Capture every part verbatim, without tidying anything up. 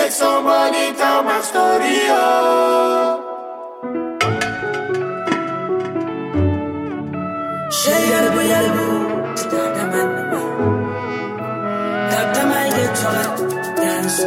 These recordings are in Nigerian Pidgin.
Make somebody tell my story, oh. Shayalbu yalbu, tada manama. Tada maye chola dance.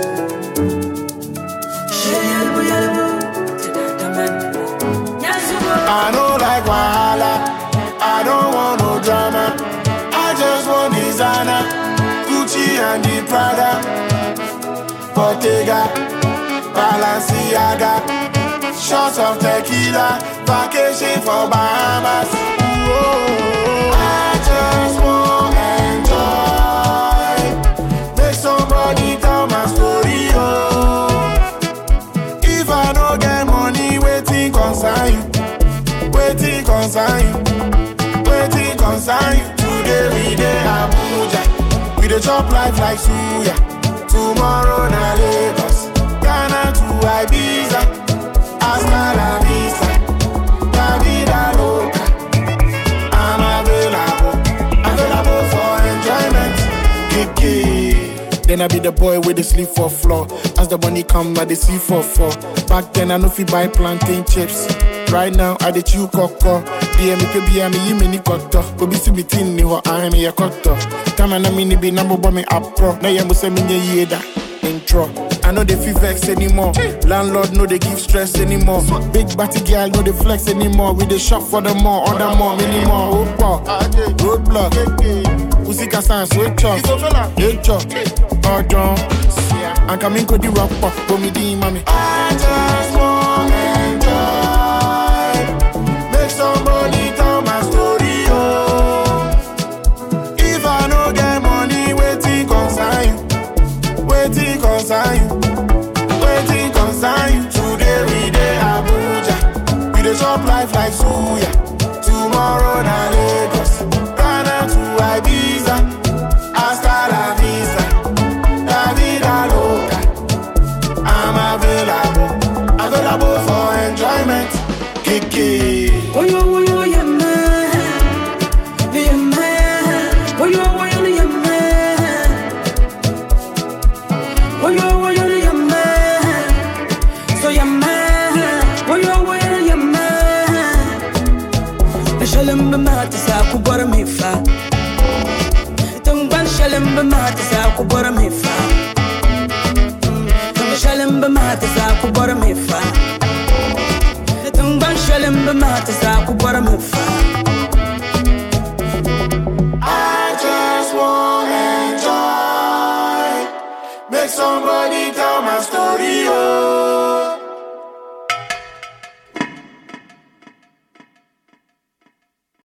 Shayalbu yalbu, tada manama. I don't like wahala, I don't want no drama. I just want designer, Gucci and the Prada, Bottega, Balenciaga, shots of tequila, vacation for Bahamas. Whoa, I just want enjoy. Make somebody tell my story, oh. If I don't get money, waiting concern you, waiting concern you, waiting concern you. Today we dey Abuja, we dey chop life like suya. Tomorrow na Lagos, Ghana to Ibiza, hasta la vista, la vida loca. I'm available, available for enjoyment. Kiki. Then I be the boy with the sleep for floor. As the money come, I dey see for four. Back then I no fit buy plantain chips. Right now I dey chew cocoa. D M K B M E mini koto. Go be see me tin ni ho I me a koto. Time na me ni be number boy me up pro. Na yam say me nye yeda intro. I know they feel vex anymore. Landlord know they give stress anymore. Big batty girl know they flex anymore. We dey shop for the more, order more, many more. Opa, roadblock. Usika sans switch off. H up, pardon. I'm coming to the rock pop. Go me di mami. I just want enjoy. Make somebody tell my story, oh. If I no get money, waiting concern you, waiting concern you, waiting concern you. Today we dey Abuja, we dey chop life like suya. Tomorrow na Lagos, Ghana to Ibiza, hasta la vista, la vida loca. I'm available, available for enjoyment. Kiki. Oh yo, oh yo, yeah man, yeah man. Oh yo, oh yo, yeah man. Oh yo, oh yo, yeah man. So yeah man. Oh yo, oh yo, yeah man. Shalom b'mata sa kubora mifa. Tungban shalom b'mata sa kubora mifa. Tung shalom b'mata sa kubora mifa. Tungban shalom b'mata sa kubora mifa. I just want enjoy. Make somebody tell my story,